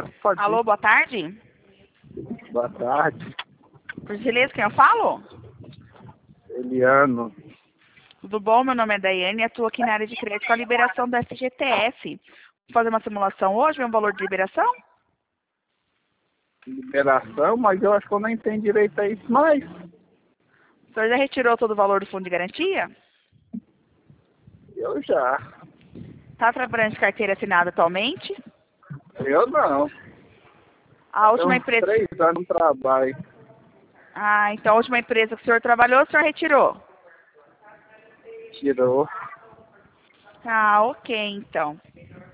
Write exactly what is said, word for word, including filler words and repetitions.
É, pode Alô, ir. boa tarde. Boa tarde, Por gentileza, quem eu falo? Eliano. Tudo bom? Meu nome é Daiane e atuo aqui na área de crédito com a liberação do F G T S. Vamos fazer uma simulação hoje, ver um valor de liberação? Liberação, mas eu acho que eu não entendi direito a isso, mas O senhor já retirou todo o valor do fundo de garantia? eu já. Está trabalhando de carteira assinada atualmente? Eu não. A Tem última uns empresa... três anos no trabalho. Ah, então a última empresa que o senhor trabalhou, o senhor retirou? Tirou. Ah, ok, então.